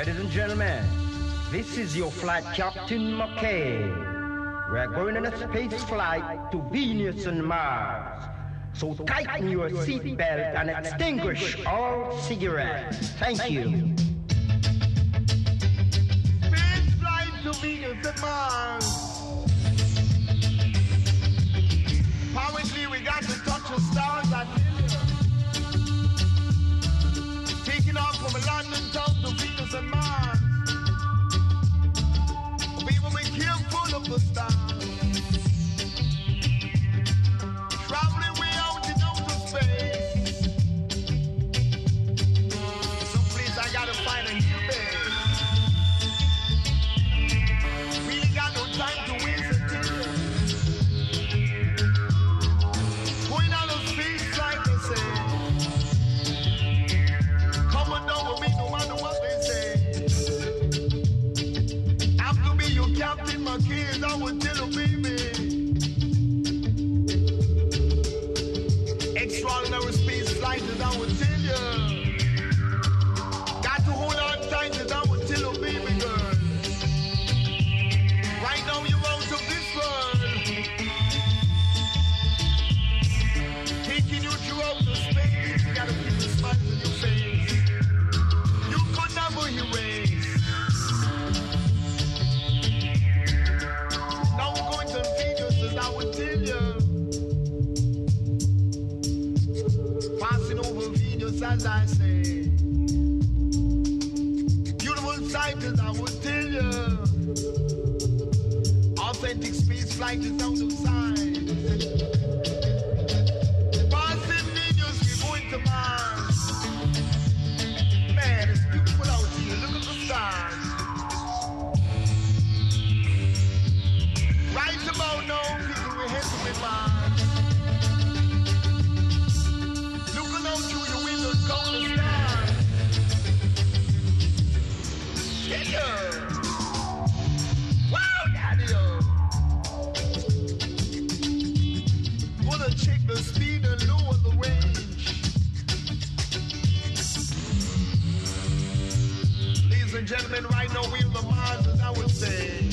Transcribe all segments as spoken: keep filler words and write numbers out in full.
Ladies and gentlemen, this is your flight captain McKay. We're going on a space flight to Venus and Mars. So tighten your seatbelt and extinguish all cigarettes. Thank you. Space flight to Venus and Mars. Apparently we got to touch the stars, I tell you. Taking off from London town to Venus and Mars. People be careful of the stars. Traveling way out in outer space. Someplace I gotta find a new base. Really got no time to waste until you. Going on a space like they say. Coming down with me no matter what they say. After me you Captain McKay, I will tell you baby. Extraordinary space flight as I will tell you. Got to hold on tight as I will tell you baby girl. Right now you're out of this world. Taking you throughout the space. You gotta keep a smile on your face. You could never erase. Now we're going to Venus as I would tell you. Passing over Venus as I say. Beautiful sight as I would tell you. Authentic space flight is out of sight. Passing Venus, we're going to Mars. Man, it's beautiful out here. Look at the stars. Right about now, people, we're heading with Mars. Looking out through your windows, count the stars. Yeah, yeah. Wow, daddy-o. Wanna check the speed and lower the range. Ladies and gentlemen, right now we're in the Mars, as I would say.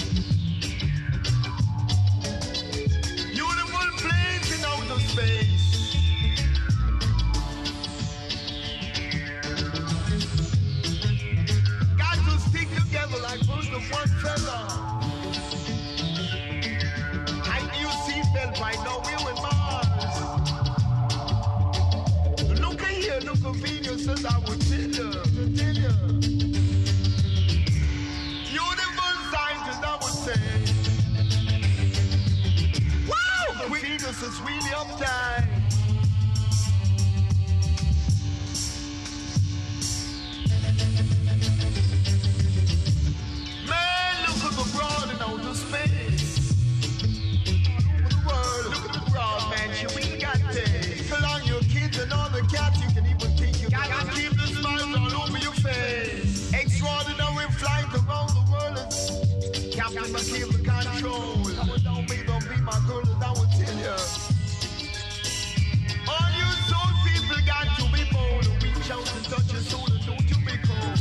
Beautiful place in outer space. Got to stick together like birds of one feather. Tighten your seatbelt right now, we're in Mars. Look at here, look at Venus as I would tell you, tell you. Beautiful signs as I would say. Venus is really uptight. Man, look at the broad in outer space. All over the world, look at the broad, man. You really got taste. Along your kids and all the cats, you can even think you got to keep the smiles all over your face. Extraordinary flight around the world. Captain McKay the control. I would don't be, don't be my girl, as I would tell you. All you soul people got to be bold. Reach out and touch your soul and don't you be cold.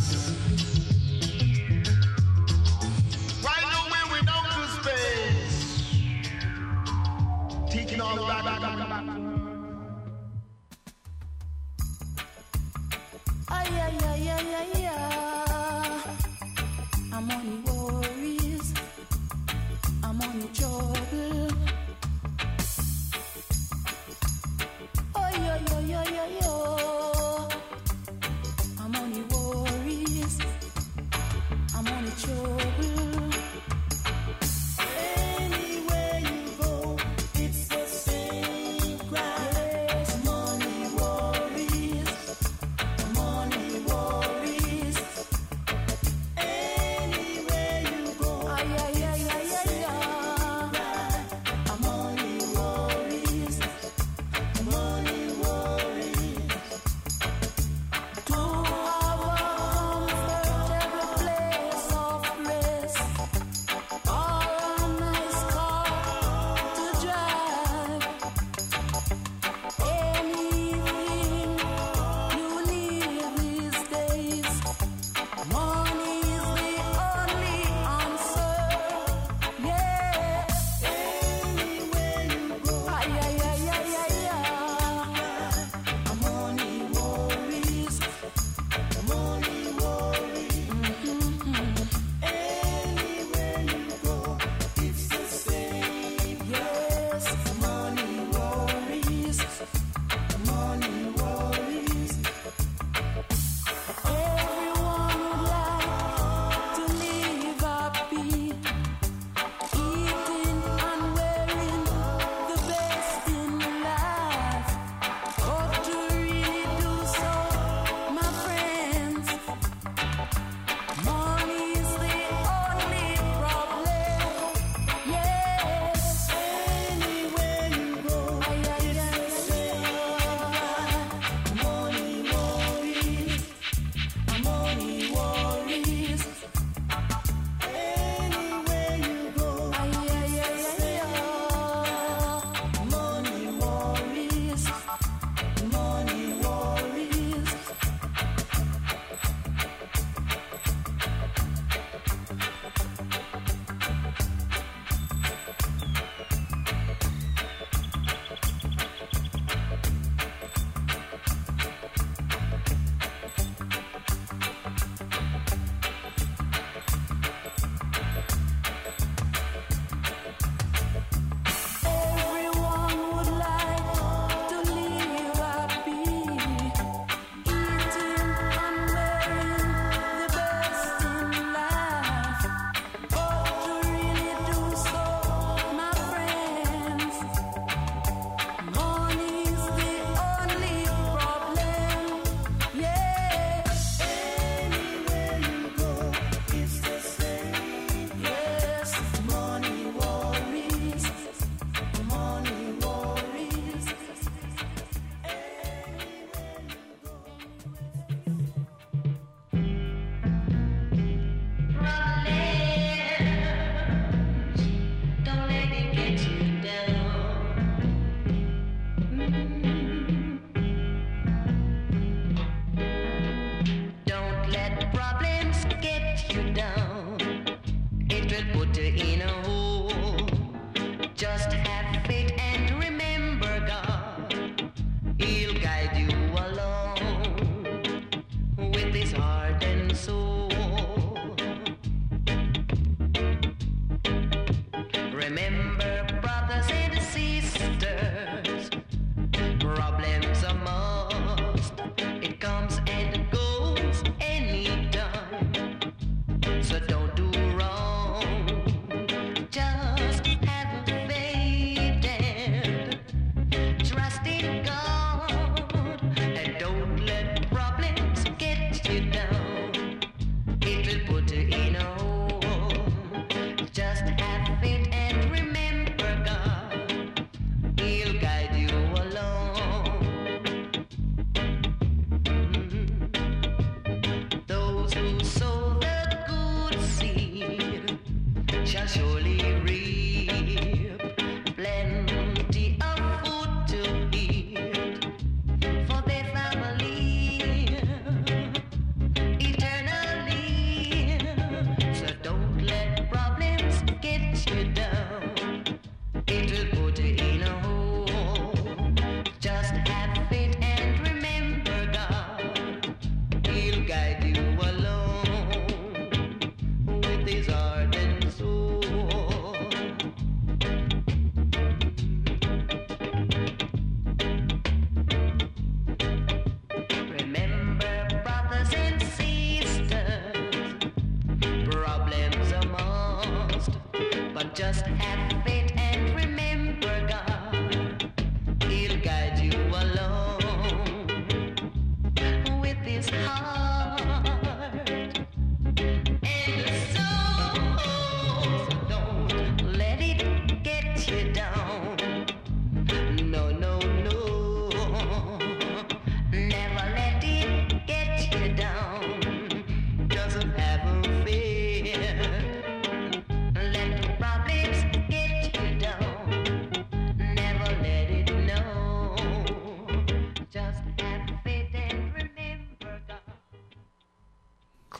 Right now we're in outer space. Taking all back, back, back, back, back. Ay, ay, ay, ay, ay, ay. I'm on the worries. I'm on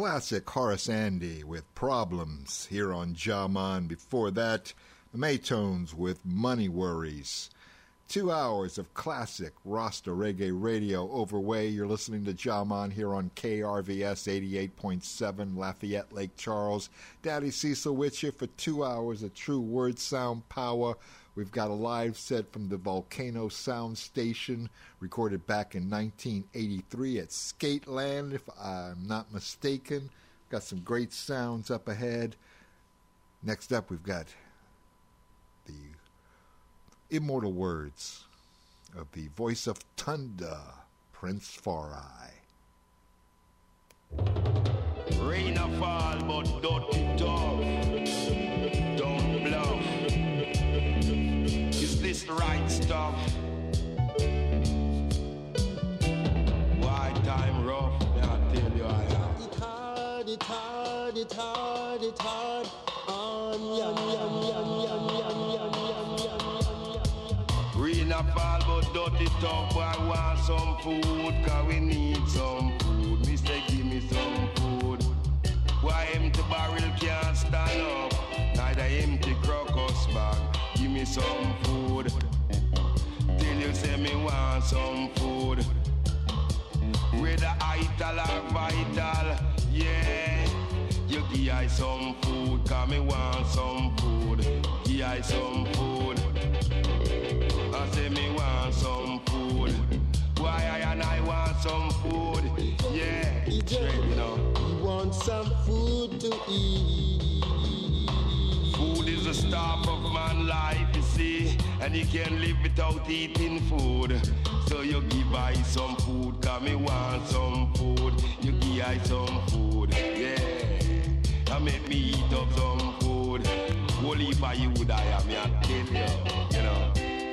classic Horace Andy with Problems here on Jaman. Before that, the Maytones with Money Worries. Two hours of classic Rasta Reggae Radio overway. You're listening to Jaman here on K R V S eighty-eight point seven, Lafayette, Lake Charles. Daddy Cecil with you for two hours of true word sound power. We've got a live set from the Volcano Sound Station, recorded back in nineteen eighty-three at Skateland, if I'm not mistaken. Got some great sounds up ahead. Next up, we've got the immortal words of the voice of Tunda, Prince Farai. Rain a fall, but don't it off. Don't bluff. Is this the right stuff? Why time rough? I tell you I am. It hard, it hard, it hard, it hard. On yum yum yum yum yum yum yum yum. Rain a fall, but don't it off. I want some food, cause we need some food. Mister, give me some food. Why empty barrel can't stand up? Neither empty crocus bag. Give me some food. Till you say me want some food. Whether ital or vital, yeah. You give I some food, cause me want some food. Give I some food. I say me want some food. Why I and I want some food? Yeah, straight, you know. You want some food to eat. Food is the staff of man's life, you see. And you can't live without eating food. So you give I some food, cause me want some food. You give I some food, yeah. And make me eat up some food. Only for you would I am, I tell you, you know.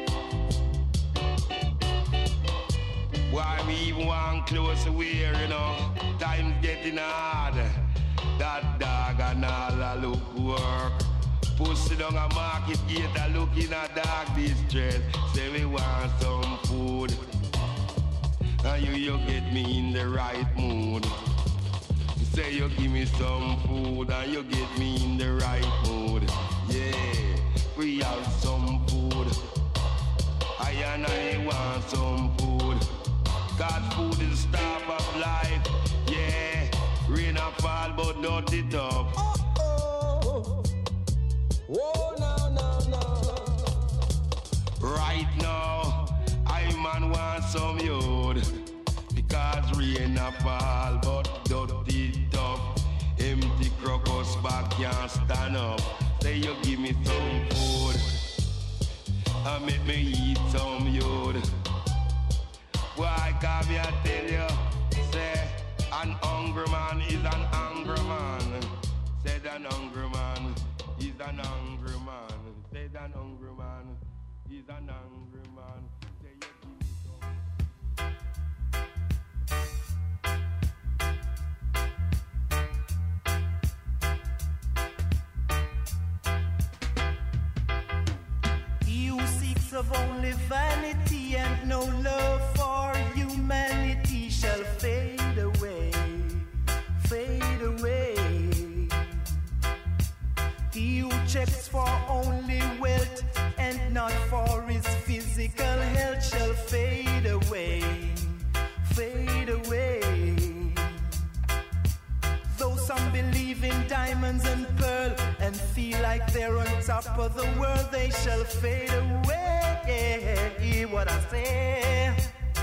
Why we even want clothes to wear, you know? Time's getting hard. That dog and all a look work. Pussy down a market gate a look in a dark distress. Say we want some food. And you, you get me in the right mood. Say you give me some food and you get me in the right mood. Yeah, we have some food. I and I want some food. Cause food is the staff of life. Yeah, rain a fall but not it up. Oh, oh, oh, no, no, no. Right now, I man want some yod. Because rain a fall but not it up. Empty crocus bag can't stand up. Say you give me some food and make me eat some yod. Why can't me I tell you? Say an hungry man is an angry man. Said an hungry man is an angry man. Said an hungry man is an angry man. Say you give me some. You seeks of only vanity and no love for humanity shall fade away, fade away. He who checks for only wealth and not for his physical health shall fade away, fade away. Though some believe in diamonds and pearl and feel like they're on top of the world, they shall fade away. Hear what I say.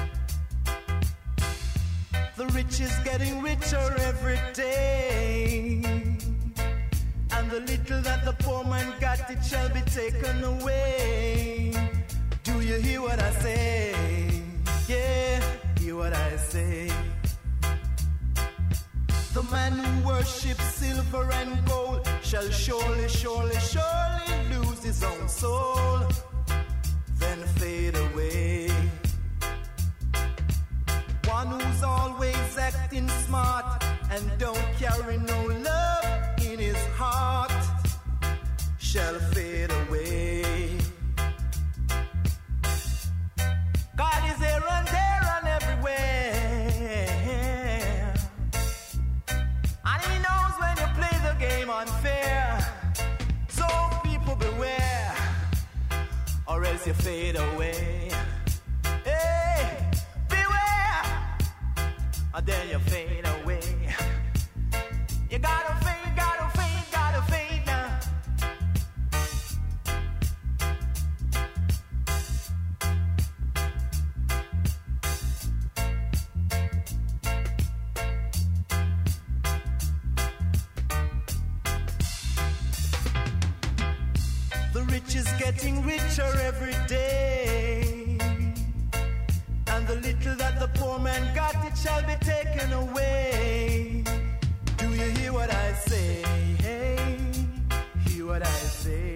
The rich is getting richer every day, and the little that the poor man got, it shall be taken away. Do you hear what I say? Yeah, hear what I say. The man who worships silver and gold shall surely, surely, surely lose his own soul, then fade away. One who's always acting smart and don't carry no love in his heart shall fade away. God is here and there and everywhere, and or else you fade away. Hey, beware, or then you fade away. You gotta fade, gotta fade, gotta fade now. The rich is getting richer every day, and the little that the poor man got, it shall be taken away. Do you hear what I say? Hey, hear what I say.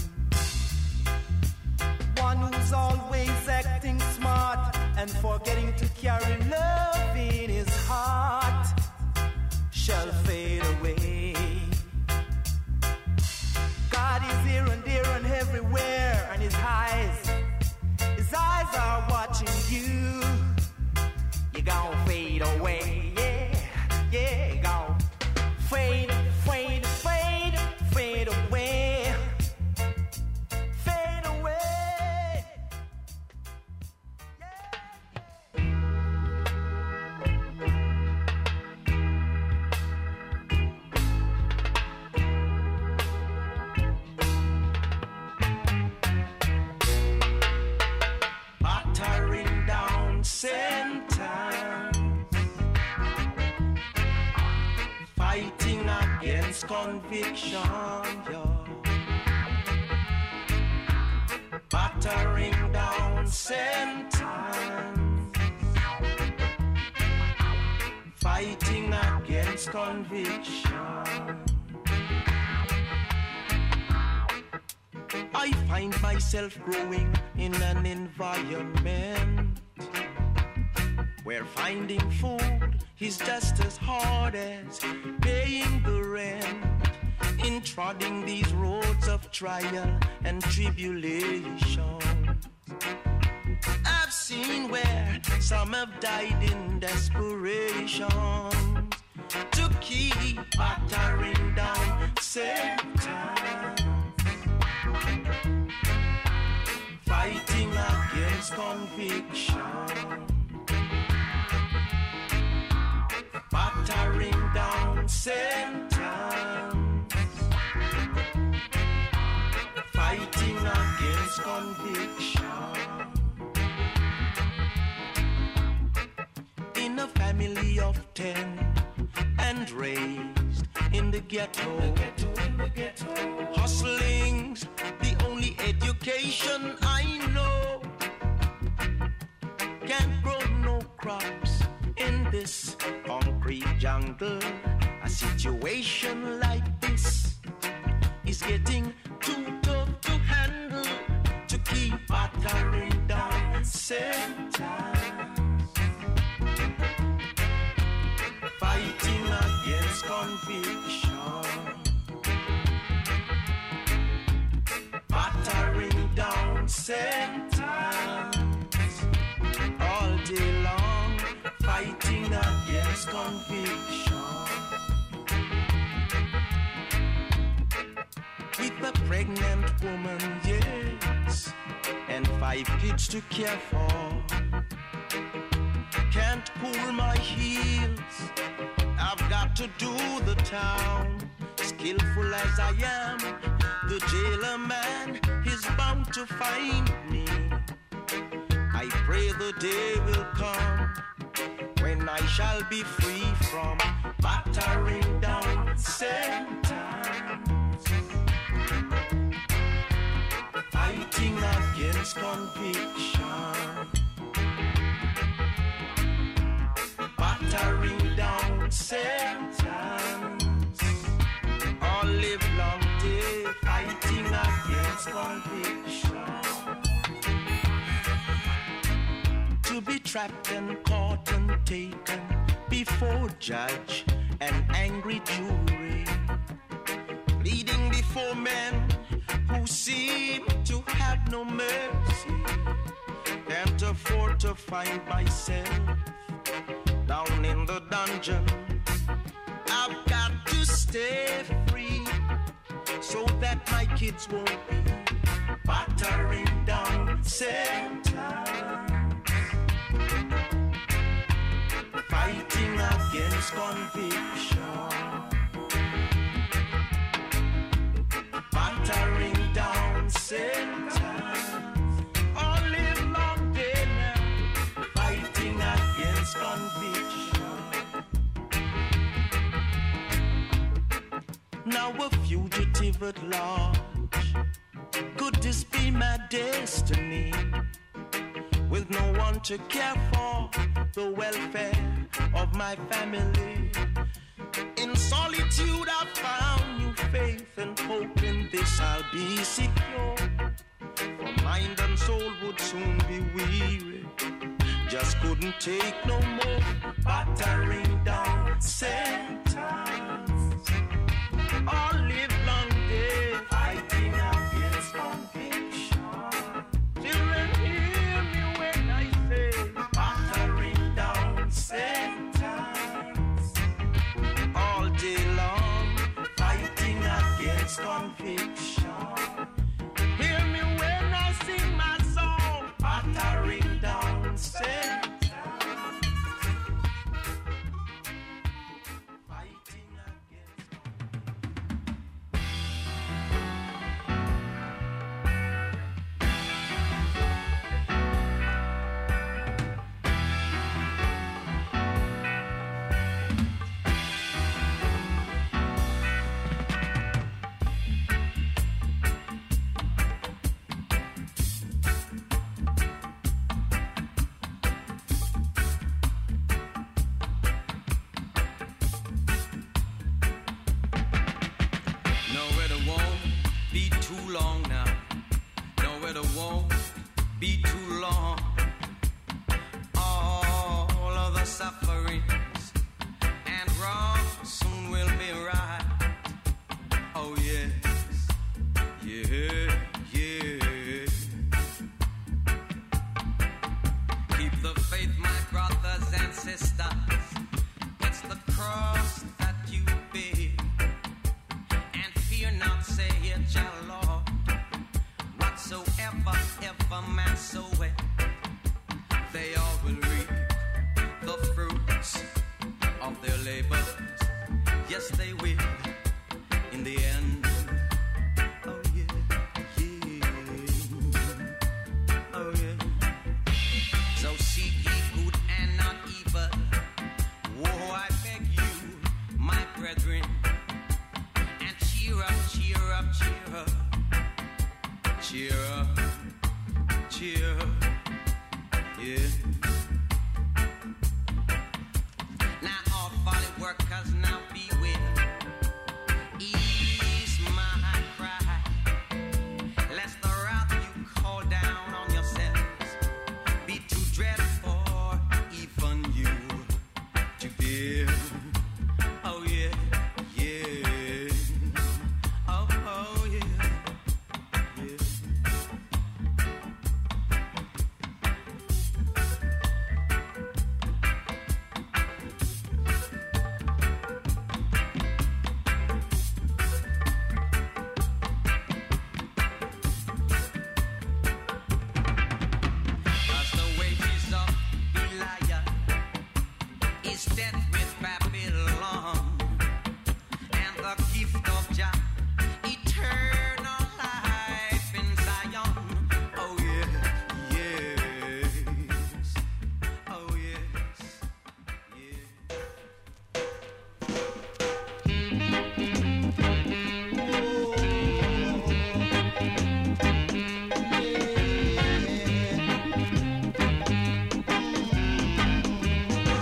One who's always acting smart and forgetting to carry love in his heart shall fade away. God is here and there and everywhere, and his eyes, his eyes are watching you. You gon' fade away, yeah, yeah, you gon' fade, fade, fade, fade away, fade away. Battering down sentence, fighting against conviction, yeah. Battering down sentence, fighting against conviction. I find myself growing in an environment where finding food is just as hard as paying the rent. In trotting these roads of trial and tribulation, I've seen where some have died in desperation to keep battering down Satan, fighting against conviction, battering down sentence, fighting against conviction. In a family of ten and raised in the ghetto, the ghetto, in the ghetto. Hustling's the only education I know. Can't grow no crops in this concrete jungle. A situation like this is getting too tough to handle to keep battering down sentence, fighting against conviction, battering down sentence all day long, fighting against conviction. With a pregnant woman, yes, and five kids to care for, can't cool my heels, I've got to do the town. Skillful as I am, the jailer man is bound to find me. I pray the day will come when I shall be free from battering down sentence, fighting against conviction, battering down sentence all live long day, fighting against conviction. To be trapped and caught and taken before judge and angry jury, pleading before men who seem to have no mercy. Can't afford to find myself down in the dungeon. I've got to stay free so that my kids won't be battering down sentence, fighting against conviction, battering down sentence, all live long day now, fighting against conviction. Now a fugitive at large, could this be my destiny? With no one to care for the welfare of my family. In solitude I found new faith and hope in this I'll be secure. For mind and soul would soon be weary, just couldn't take no more, battering down sentence, all live long day, fighting against conviction. Children, hear me when I say, battering down sentence, all day long, fighting against conviction. Hear me when I sing my song, battering down sentence.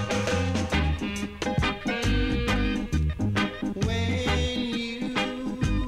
When you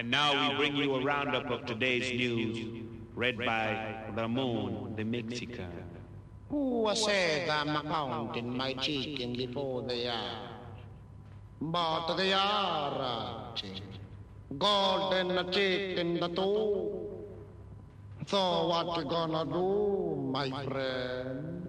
And now we bring you a roundup of today's news, read by Ramon the Mexican. Who said I'm counting my chicken before they are? But they are golden chicken the two. So what you gonna do, my friend?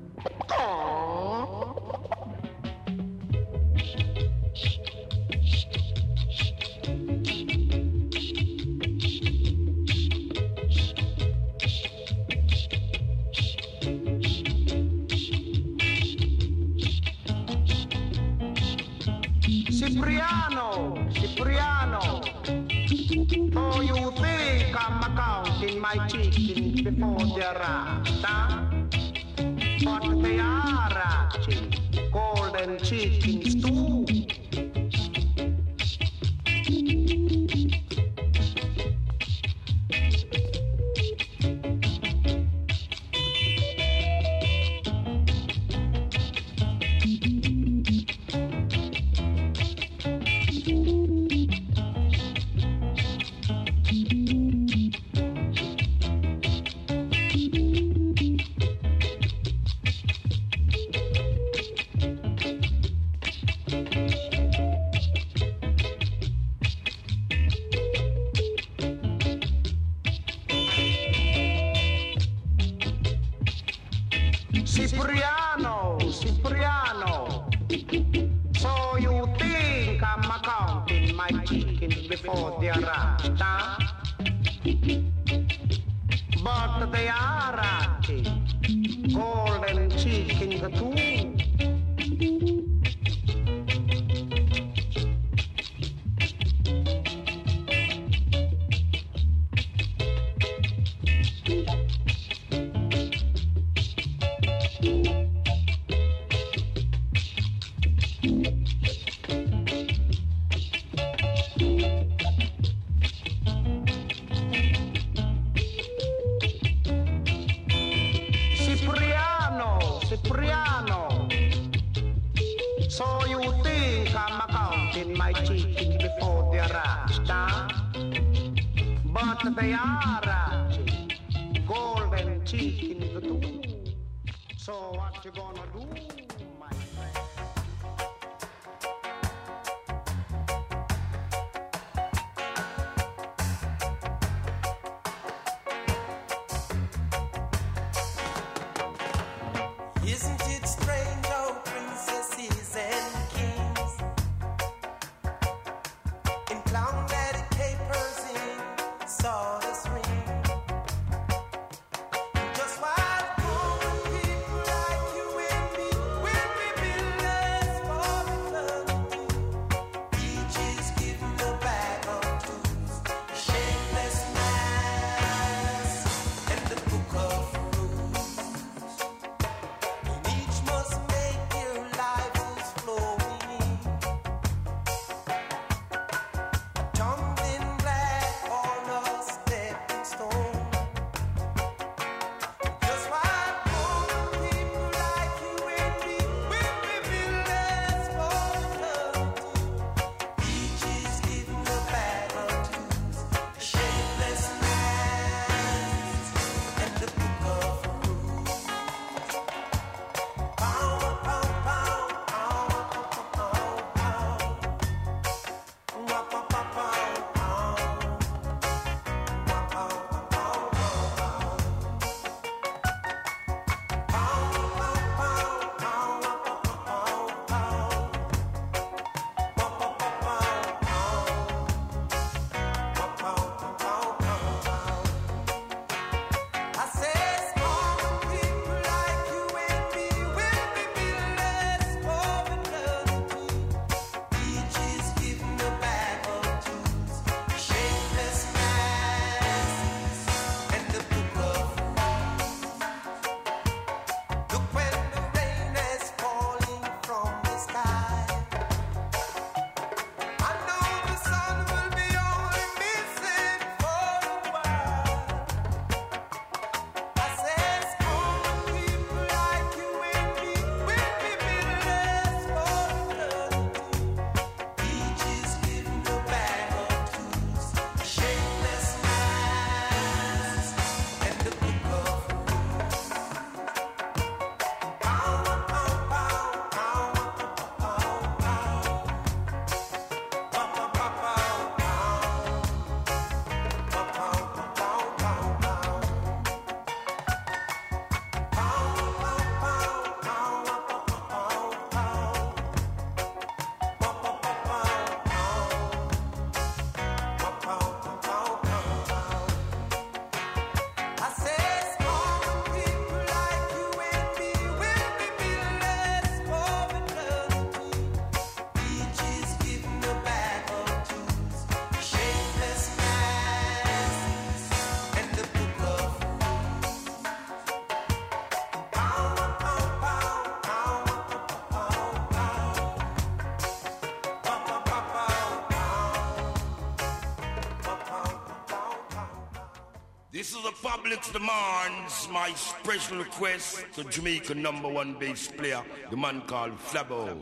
Cipriano, Cipriano, oh you think I'm counting my chickens before they're hatched, huh? But they are hatching, golden chickens too. Cipriano, Cipriano, so you think I'm counting my chickens before they're hatched, huh? But they are hatching, golden chickens too. Cipriano, Cipriano, so you think I'm counting my chickens before they're hatched, huh? But they are hatching, golden chickens too. So what you gonna do, my friend? Isn't it strange how princesses and kings in clown-daddy capers in sawdust ring? Just while common people like you and me, we This is a public's demands, my special request to Jamaica number one bass player, the man called Flabo.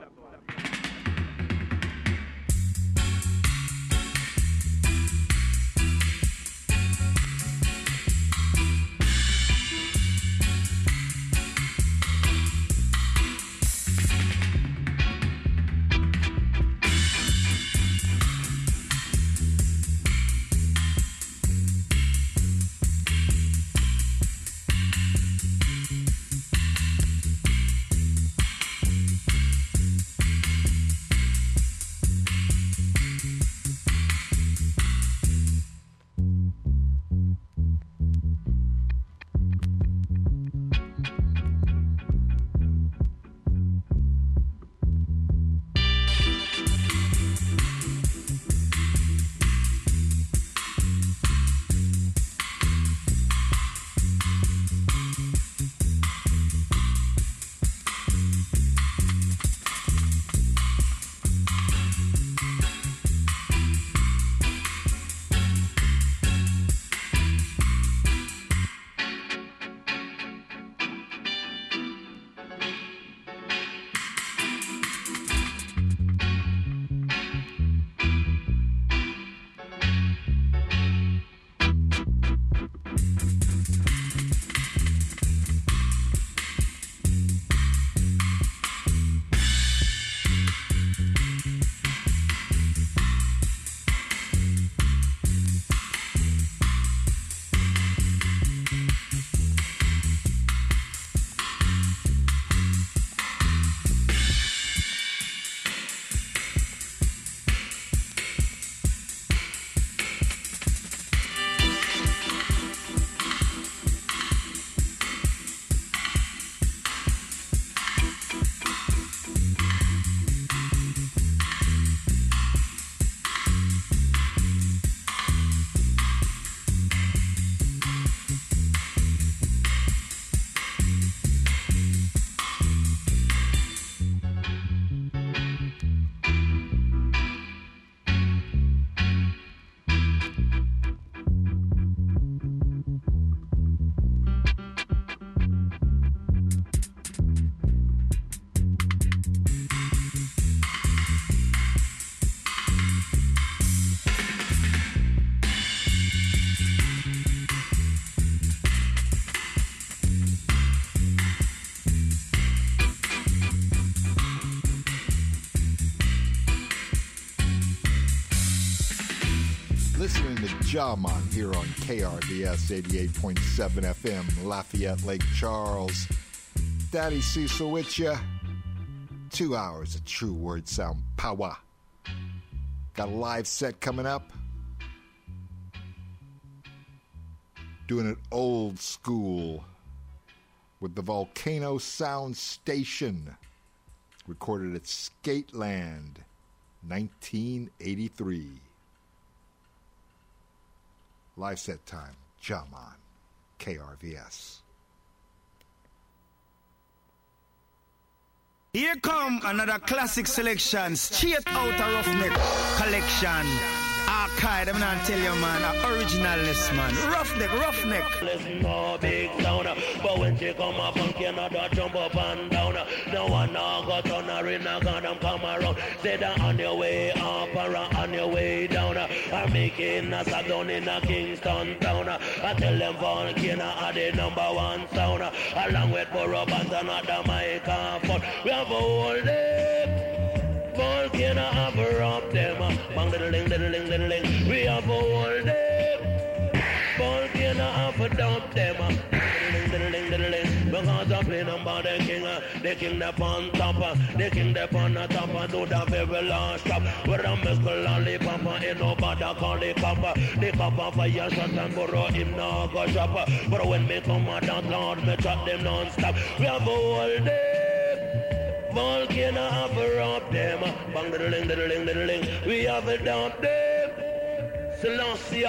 Jaman here on K R V S eighty-eight point seven F M, Lafayette, Lake Charles. Daddy Cecil with ya. Two hours of true word sound power. Got a live set coming up. Doing it old school with the Volcano Sound Station. Recorded at Skateland, nineteen eighty-three. Live set time, Jaman, K R V S. Here come another classic selection, straight out of Roughneck collection. Archive, I'm not tell you, man, a originalness, man. Roughneck, Roughneck. Listen, no big sound, but when she come up and Canada jump up and down, no one now got on her in a gun and come around. Say that on your way up or on your way down, I'm making a stop down in a Kingston town. I tell them Volcano are the number one sound, along with Burro Bands and other microphone. We have a whole day. Volcano have a rob them. Bang little ling, little ling, little ling. We have a whole day. Volcano have a dump them. Little ling, little ling, little ling. Because I play number the king. The king up on top. The king up on the top. Do the very last stop. Where a Mister Lollipop. Ain't nobody call the copper. The copper fire shot and burrow him now go shop. But when me come out that Lord, me shot them non-stop. We have a whole day. Volcano have a rob them. Bang little ling, little ling, little ling. We have a dump them. Selassie,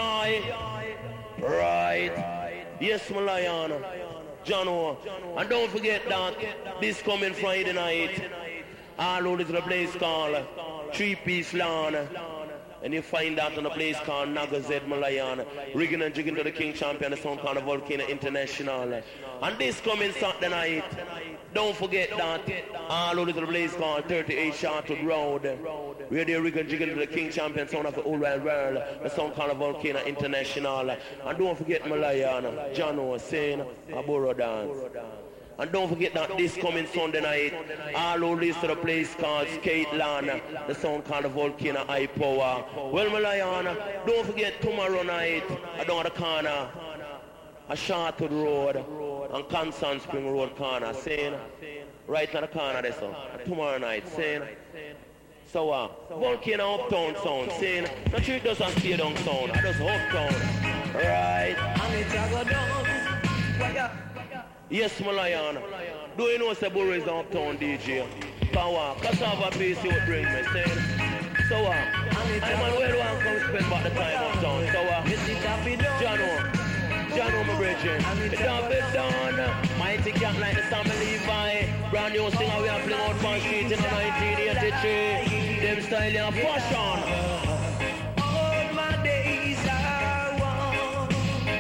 right? Yes, my lion. John O. And don't forget that this coming Friday night, all over the place called Three Piece Lawn. And you find that on a place called Naga Zed Malayan, rigging and jigging to the King Champion, the sound called Volcano International. And this coming Saturday night, don't forget that all over the place called thirty-eight Sharpwood Road, where they rigging and jigging to the King Champion, sound of the whole wide world, the sound called Volcano International. And don't forget Malayan, Jano, Sain, Aboro Dance. And don't forget that this coming Sunday night, all over this to the place called Skate Land, the sound called the Volcano High Power. Well, Malayan, don't forget tomorrow night, down the corner, a Sharpwood Road, and Constant Spring Road corner, saying, right in the corner there, so, tomorrow night, saying, so, uh, Volcano Uptown sound, saying, not sure it doesn't stay down sound, I just Uptown, right? And it's a go down. Yes, Malayan. Do you know the Burro is an Uptown D J? Power, cassava piece you would bring me, saying. So, uh, I'm on well one come spend back the time uptown. So, uh, Jano, Jano, my brethren. It's a bit done. Mighty cat like the Sammy Levi. Brand new singer we are playing out on street in the nineteen eighty-three. Them style and fashion. All my days are one.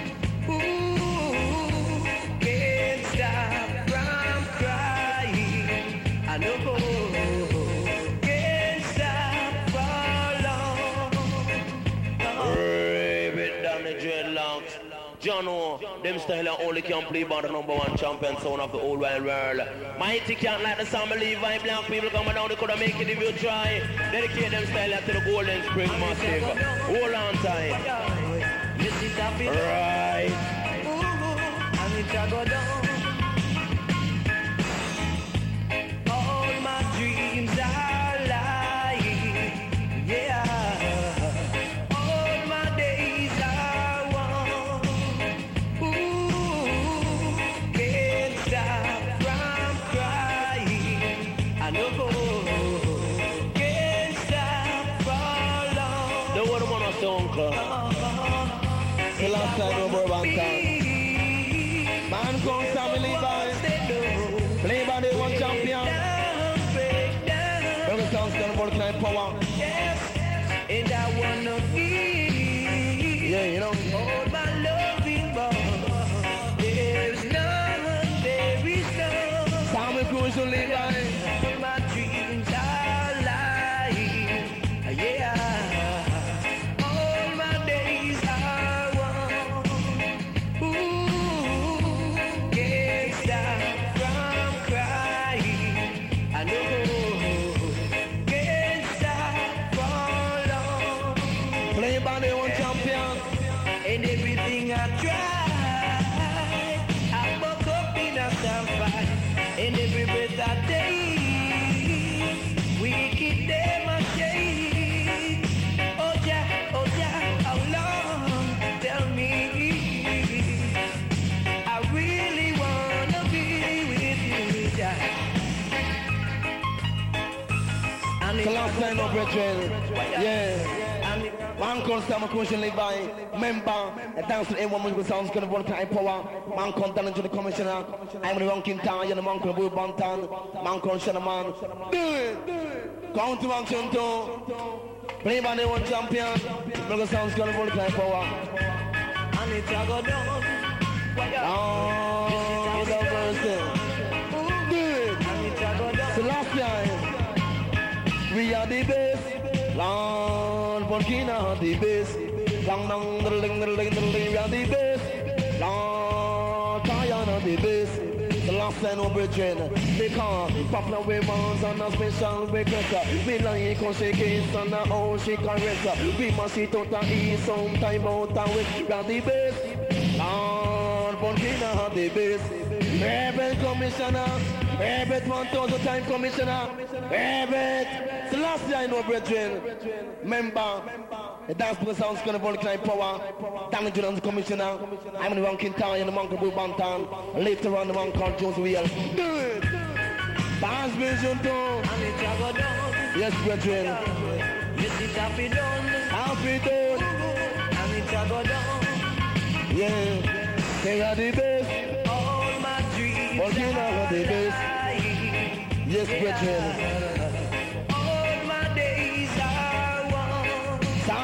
Ooh, can't stop from crying. I know. Can't stop for long. Rave it down the dreadlocks. Jono, them style only can play by the number one champion sound of the whole wide world. Mighty can't like the Sammy Levi. Black people coming down, they could have make it if you try. Dedicate them style to the Golden Spring Massive. Hold on tight. Right. All my dreams are lying. Yeah. The last time over one time. Man come Sammy Levi. Play by the one champion. Every sound's gonna work like power. And I wanna be. Yeah, you know. Hold my loving ball. There's none, there is none. Sammy Cruz to Levi. My dreams are lying. Yeah. The last time of Brethren, yeah. Man called Sam Cushion Levi, member, and thanks to everyone musical sounds gonna work high power. Man called down to the commissioner. I'm the Ronkin Town, you're the man called Boo Bantan. Man called Shanaman. Do it! Count to action two. Play by the one champion. Musical sounds gonna work high power. And it's a go down. Oh, the first thing. Do it! And it's a go down. So last time. We are the best, Lord, Burkina the best. Long, long, ling, ling, ling, we are the best, Lord, Guyana the best. The last time of Brethren, because popular weapons and a special request. We like on shaking on the ocean caress. We must see to the east, sometime out and west. We are the best, Lord, Burkina the best. Every commissioner, every one thousand time commissioner, every. The last year I know, Brethren, member, the dance people sounds gonna work like power. Damage to the commissioner. I'm the one Kintan and the man called Bantan. Later on, the man called Jones Wheel. Do it! Dance vision too. Yes, Brethren. Yes, it's happy done. Happy done. And it's a go down. Yeah, they are the best. All my dreams. But you know the best. Yes, Brethren.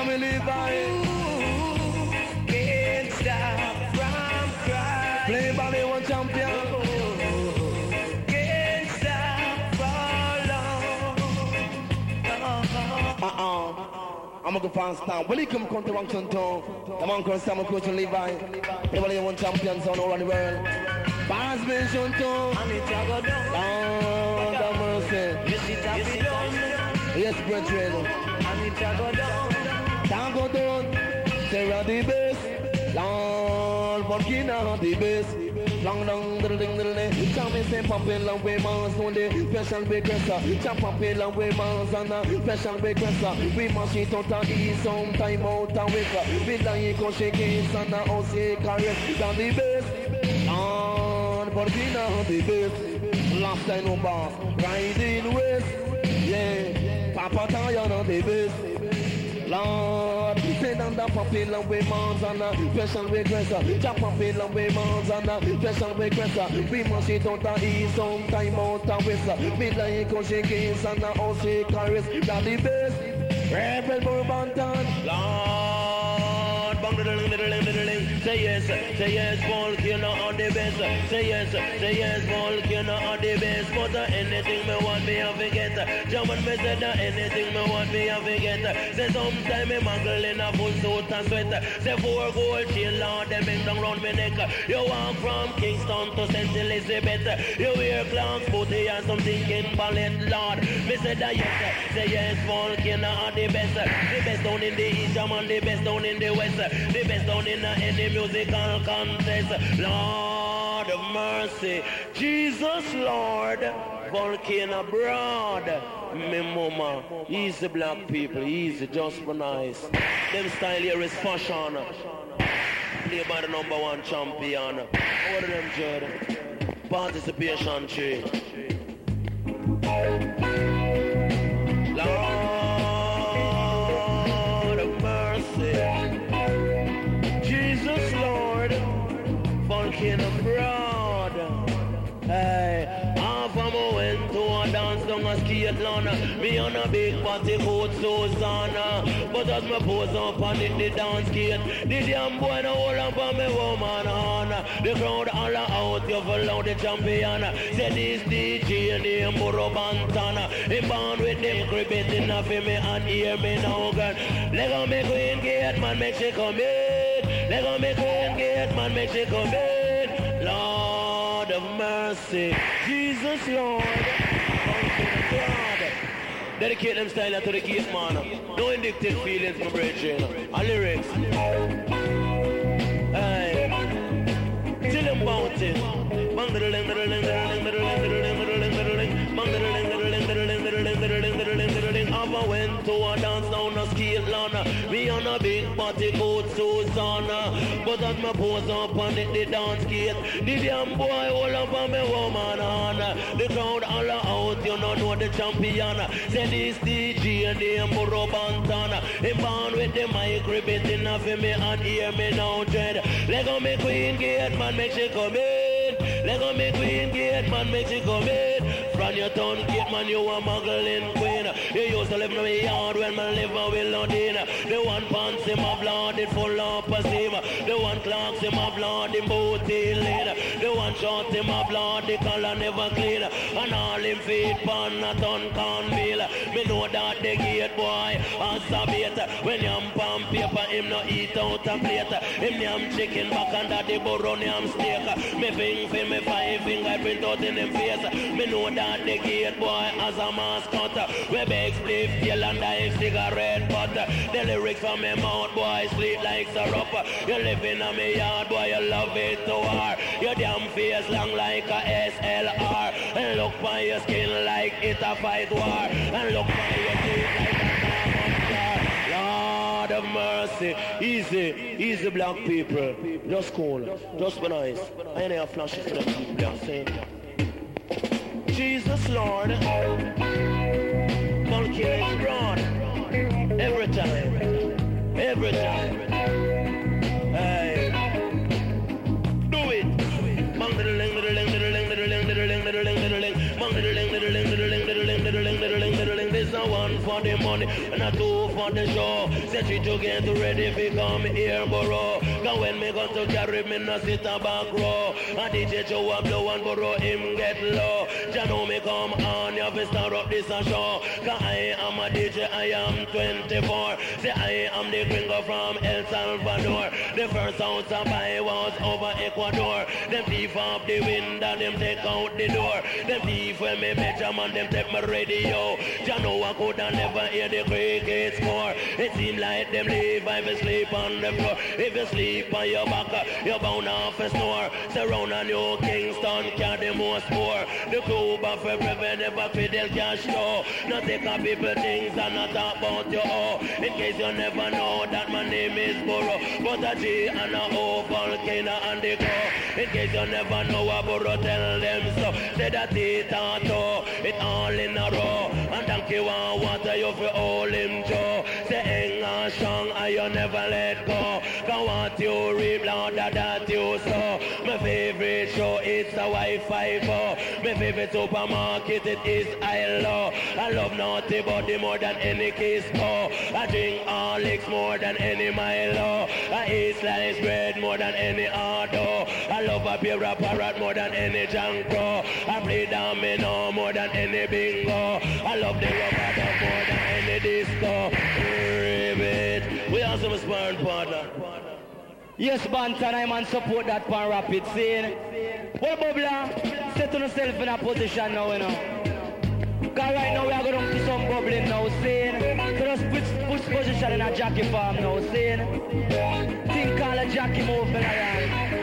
I'm going to fast down. When he come come to Washington Town, the man called Samuel Coach and Levi. Everybody won champions all around the world. Bars mentioned too. And it's a go down. Lord have mercy. Yes, it's a be done. Yes, brethren. And it's a go down. Can't go down. Sarah the best. Lord, Burkina the best. Long, long, little, little, little. Chop me say pumping long way miles on the special big dresser. Chop pumping long way miles on the special big dresser. We must eat out and eat some time out and wake. We like go shake it and the house caress. Down the best. On Burkina the best. Last time no boss. Riding west. Yeah. Papa Tayan on the best. Lord, send on the popular way mounds on the special regresser. Chop popular way mounds on the special regresser. We must eat out and eat some time out and whistle. Me like a shake is on the house caress. That's the best. Rebel Bourbon Town. Lord, bang diddling diddling diddling. Say yes, say yes, volcano on the best. Say yes, say yes, volcano on the best. But uh, anything me want me I forget. German me said that anything me want me I forget. Say sometime me muggle in a full suit and sweat. Say four gold chain Lord, them hang down round me neck. You walk from Kingston to Saint Elizabeth. You wear clowns, booty and some thinking ballet Lord. Me said that yes, say yes, volcano on the best. The best down in the east, German, the best down in the west. The best down in any musical contest. Lord of mercy, Jesus Lord, volcano broad. Me mama, easy black people, easy, just for nice. Them style here is fashion. Play by the number one champion. What of them, Jed? Participation tree. Lord of mercy. Jesus Lord, volcano broad. Hey, half of me went to a dance down a skate lawn. Me on a big party coat Susanna. But as me pose up on it, the dance skate, the damn boy no hold up on me woman on. The crowd all out, you follow the champion. Say this D J named Burro Bantana. He born with them cribbit enough for me and hear me now, girl. Let go me queen gate, man, make she come in. Let go me queen gate, man, make she come in. Lord of mercy, Jesus Lord, God. Dedicate them style to the gate, man. No indicted feelings, my brethren. A lyrics. Hey, till them mountain. Bang the ling, the ling, the ling, the ling, the ling, the ling, the ling, bang the ling, the ling, the ling, the ling, the ling, the ling, the ling. I went to a dance down a skate lawn. Me on a big party coat Susanna. But as me pose up on it, the dance gate, the damn boy all up on me woman on. The crowd all out, you know know the champion. Say this D J named Burro Bantana. He born with the mic ribbit enough for me and hear me now dread. Let go me queen gate, man, make she come in. Let go me queen gate, man, make she come in. From your town gate, man, you a muggling queen. You used to live in my yard when my liver will not in. The one pants in my blood, it full of a steam. The one clocks in my blood, the booty lean. The one shot in my blood, the color never clean. And all him feet pan a ton can meal. Me know that the gate boy has a bait. When yam pan paper, him no eat out a plate. Him yam chicken back under the burro yam steak. Me fing for me five finger print out in him face. Me know that the gate boy has a mascot. We beg split tail and die cigarette butt. The lyrics from me mouth boy sleep like syrup. You live in a me yard boy, you love it to war. Your damn face long like a S L R. And look by your skin like it a fight war. And look by your teeth like a Lord of mercy, easy, easy black people. Just cool, just be nice. I ain't have flashes for them people, I'm saying. Jesus Lord, volcano broad. Every time, every time. Hey, do it. Bang the ling, the ling, the ling, the ling, the ling, the ling, the ling, bang the ling, the ling, the ling, the ling, the ling, the ling, the ling. This a one for the money and a two for the show. Set you to get ready if you come here, borough. Cause when me got to carry me no sit a back row. And D J Joe a blow and borrow him get low. Ya know me come on, you have to start up this a show. Cause I am a a D J, I am twenty-four. Say I am the gringo from El Salvador. The first house I buy was over Ecuador. Them thief up the window, them take out the door. Them thief when me measure man, them take my radio. You know I coulda never hear the cricket score. It seem like them live if you sleep on the floor. If you sleep on your back, you're bound off a snore. Surround a New Kingston, carry the most poor. The club of forever, never Fidel Castro. Not take a people things and not talk about you all. In case you never know that my name is Burro. But a G and a O, volcano and the go. In case you never know a Burro, tell them so. Say that it and toe, it all in a row. And donkey want water, you feel all him Joe. Say hang on strong and you never let go. Cause what you reap, Lord, that you sow. My favorite show is the Wi-Fi four. My favorite supermarket, it is I L O. I love naughty body more than any kiss oh. I drink Horlicks more than any Milo. I eat sliced bread more than any Ardo. I love a beer of parrot more than any Janko. I play domino more than any bingo. I love the rubber duck more than any disco. Ribbit. We are some sparring partner. Yes, Bantan, I'm on support that pan rapid scene. Well, Bubbler, set on yourself in a position now, you know. Because right now we are going to do some bubbling now, scene. So just put, put position in a jockey farm now, scene. Think call a jockey movement around.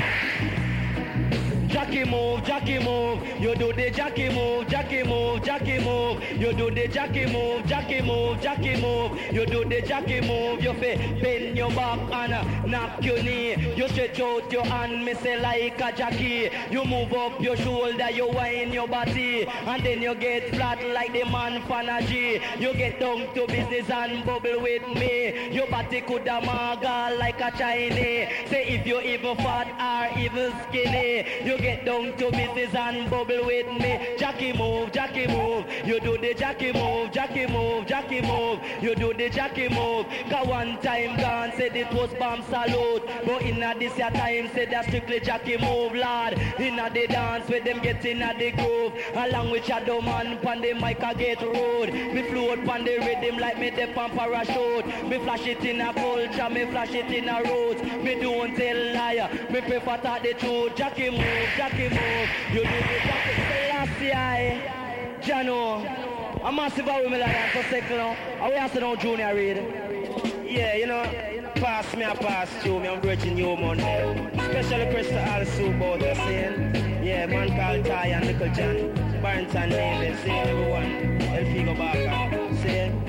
Jockey move, jockey move, you do the jockey move, jockey move, jockey move, you do the jockey move, jockey move, jockey move, you do the jockey move, you fi bend your back and knock your knee, you stretch out your hand, me say like a jockey, you move up your shoulder, you wind your body, and then you get flat like the man Fanaji, you get down to business and bubble with me, your body coulda maga like a Chinese, say if you even fat or even skinny, you get down to business and bubble with me. Jockey move, jockey move. You do the jockey move, jockey move, jockey move. You do the jockey move. Cause one time gone said it was bomb salute. But in a this year time said that strictly jockey move, lad. In a the dance with them get in a the groove. Along with Shadow Man pan the mic I get rude. Me float pan the rhythm like me dip on parachute. Me flash it in a culture, me flash it in a roots. Me don't tell liar, me prefer talk the truth. Jockey move. Jockey move, you do the jockey Selassie, Jano. I'm massive out with me like that for a second now. I will ask no Junior Reid. Yeah, you know, pass me a pass to me, I'm bridging you Monday. Special request to all Sue both the saying. Yeah, man called Ty and Nickel John, Barrington David, saying everyone, El Figo Barker, saying.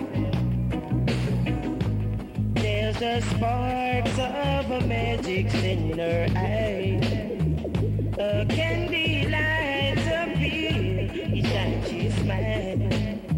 There's a spark of a magic in her eye. A candy light appear each time she smiles.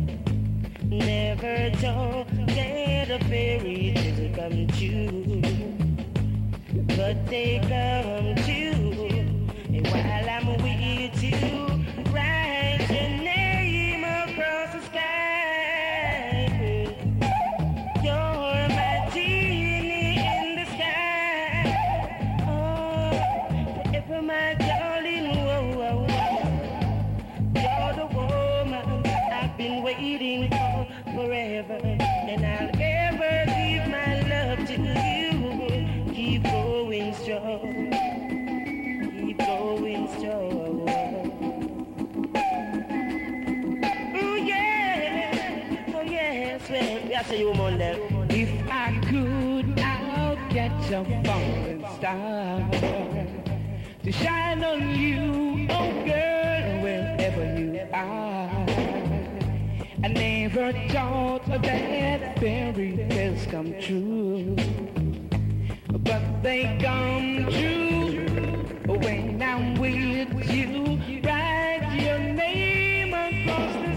Never thought that a fairy tale come true, but they come true. And while I'm with you, write your name across the sky. You're my genie in the sky. Oh, if my waiting for forever, and I'll ever give my love to you. Keep going strong, keep going strong. Oh yeah, oh yes, well, that's a you Monday. If I could, I'll catch a falling star to shine on you, oh girl, wherever you are. I never thought that fairy tales come true, but they come true when I'm with you. Write your name across the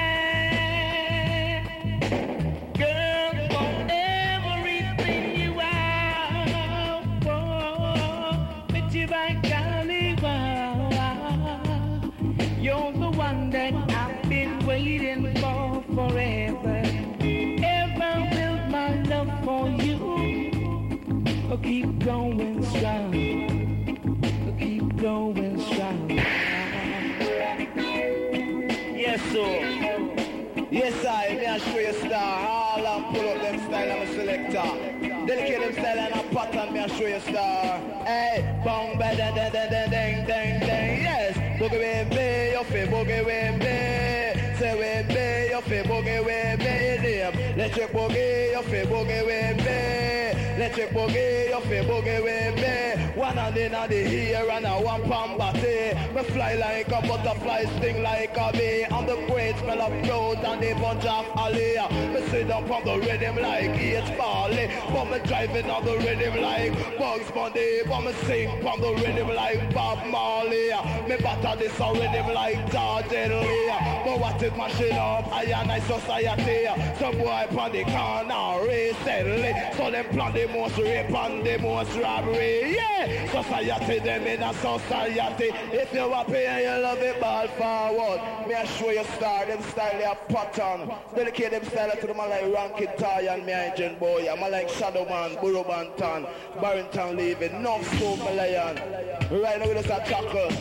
sky, girl, for everything you are. Oh, but you by golly, wow, you're the one that I've been waiting for forever. Ever build my love for you. Oh, keep going strong. Oh, keep going strong. Yes, sir. Yes, I. I show you star. All and pull up them style, I'm a selector. Delicate them style and a pattern, me I show you star. Hey, bang, ba da da da da ding, ding, ding. Yes, boogie with me, you feel boogie with me. Say with me, you feel boogie with me. Electric boogie, you feel boogie with me. Electric boogie, you feel boogie with me. One hand in the ear and a one palm body. Me fly like a butterfly, sting like a bee. I'm the great smell of clothes and the bunch of alley. Me sit down on the rhythm like H. Barley. But me driving on the rhythm like Bugs Bunny. But me sing on the rhythm like Bob Marley. Me batter this a rhythm like George Lee. But what is machine up? I and I society. Some boy on the corner recently. So them plan the most rape and the most robbery. Yeah, society them in a society. If you happy and you love it, ball forward. Me I show you star, them style they a pattern. Dedicate them style to the man like Rankin Ty and me engine boy. I'm like Shadow Man, Burro Banton, Barrington leaving, North Scope Malayan. Right now with us a chuckle.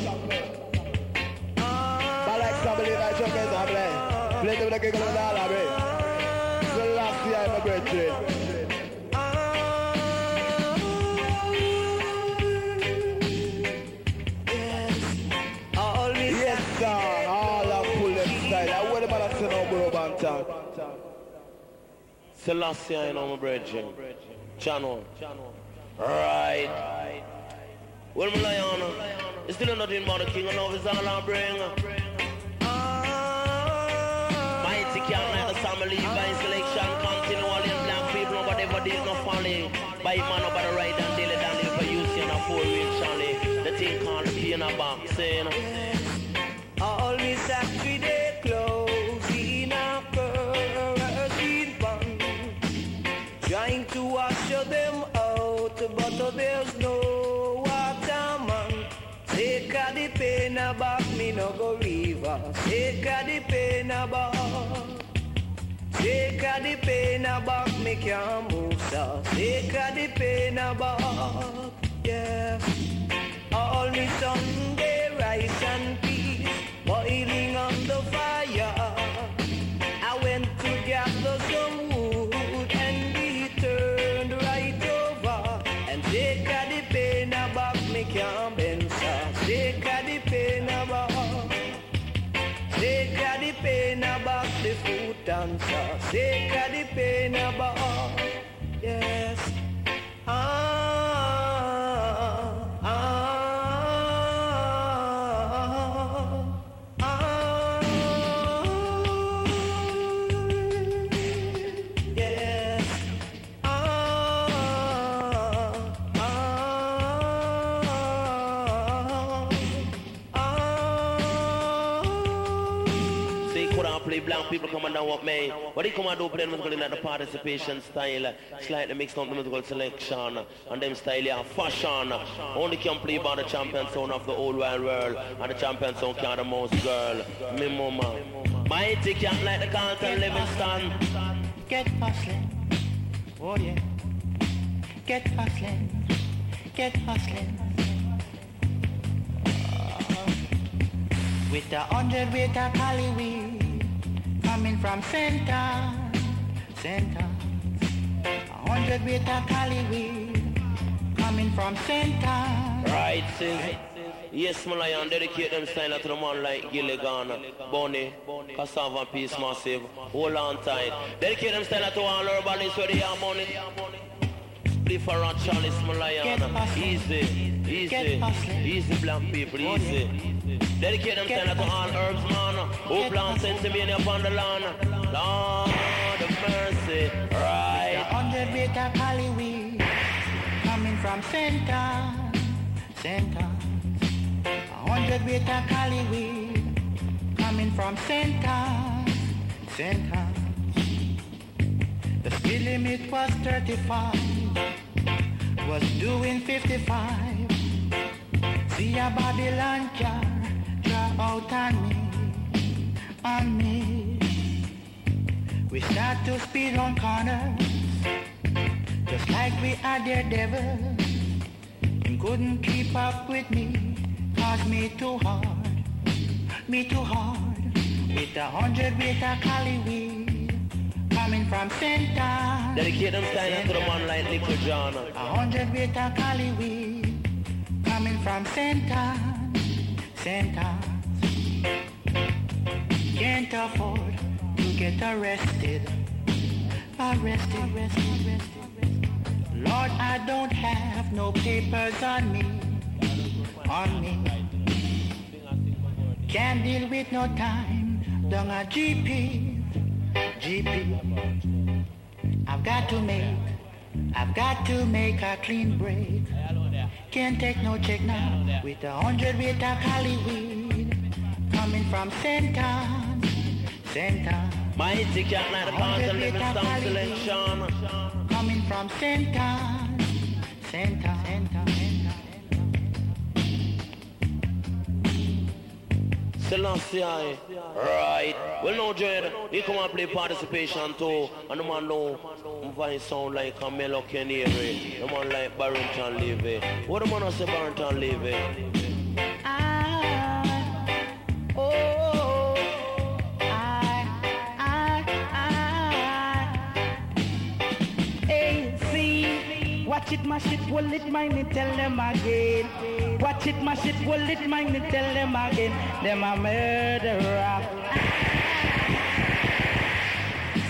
But like somebody like Chuckles, I play. Play to the giggle of the all, I play. The last year I'm a great trade. Yes, sir. All of pull them style. I want them to say no Burro Banton. Selassie, I know my brethren. Channel. Right. Well, my lion, it's still nothing but the king of love is all I bring. Mighty can't let the family by selection continually and black people, nobody ever did no folly. By man up by the right and daily down there for use in a four-wheel Charlie. The thing called the pain of boxing. All these factory they close in a kerosene bun, trying to wash them out, but there's no water, man. Take a the pain about me, no go river. Take a the pain about. Take a the pain about me, can't move, so. Take a the pain about, yeah. All me Sunday rice and peas boiling on the fire. I went to gather some wood and he turned right over. And take a the pain about me can't bend, sir. Take a the pain about. Take a the pain about the food and sir. Take a the pain about. Yes. Ah, ah. Black people come and down with me. What they come and do, play musical in the participation style, slightly mixed up the musical selection, and them style yeah, fashion. Only can play by the champion sound of the whole wide world, and the champion sound can the most girl. Me mama. Mighty can't like the Carlton Livingston. Get hustling, oh yeah. Get hustling, get hustling. Uh, with a hundred with a Cali weed. Coming from center, center. A hundred with a Cali weed. Coming from center. Right, sis. Yes, my lion, dedicate them style to the man like Gilligan, Bonnie, Cassava Peace Massive. Hold on tight. Dedicate them style to all our bodies where they have money. Play for a Charles, my lion. Easy, easy, easy black people, easy. Dedicate them style to all herbs, man. Who plant sensimania upon the land. Lord of mercy, right. A hundred with a Cali weed. Coming from center, center. A hundred with a Cali weed. Coming from center, center. The speed limit was thirty-five. Was doing fifty-five. See a Babylon car drive out on me, on me. We start to speed on corners, just like we are daredevils. He couldn't keep up with me, cause me too hard, me too hard. With a hundred with a Cali weed, from Santa. Dedicate them sign to the man like Little John. A hundred weight of cali weed coming from Santa. Santa. Can't afford to get arrested. Arrested, arrested, arrested. Lord, I don't have no papers on me. On me. Can't deal with no time. Down a G P. G P. I've got to make, I've got to make a clean break. Can't take no check now with a hundred weight of cali weed coming from Santa, Santa. My hits can't lie the past and live in sound selection. Coming from Santa, Santa, Santa, Santa. Selassie, right. Well, no, Jed, you come and play participation too. And the man know, I'm find sound like Camelo Canary. The man like Barrington Levy. What the man say Barrington Levy? I, oh, I, I, I. Hey, see, watch it, my shit, will it mind me, tell them again. Watch it, my shit, will it mind me, tell them again. Them a murderer.